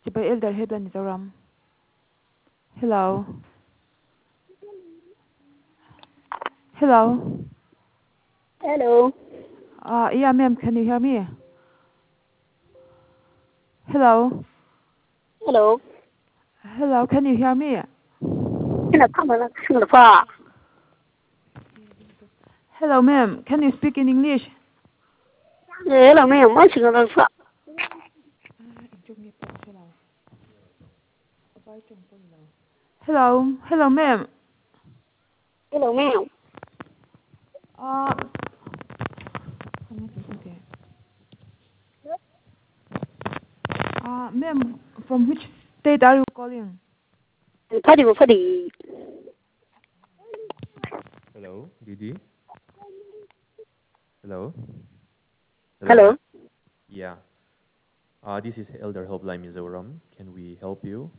by Elder Helpline Mizoram. Hello. Hello. Hello. Yeah, ma'am, can you hear me? Hello. Hello. Hello, can you hear me? Hello, ma'am, can you speak in English? Hello, ma'am. What's your name? Hello. Hello, ma'am. Hello, ma'am. Ma'am, from which state are you calling? Padi. Hello, Didi. Hello. Hello, Hello. ma'am. Yeah. This is Elder Helpline Mizoram. Can we help you?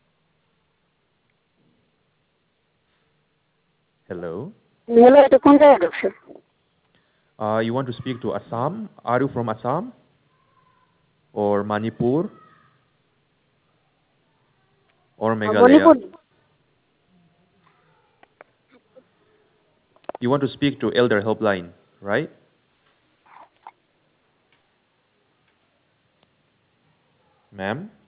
Hello. Hello, to contact sir. You want to speak to Assam? Are you from Assam or Manipur or Meghalaya? Manipur. You want to speak to Elder Helpline, right? Ma'am?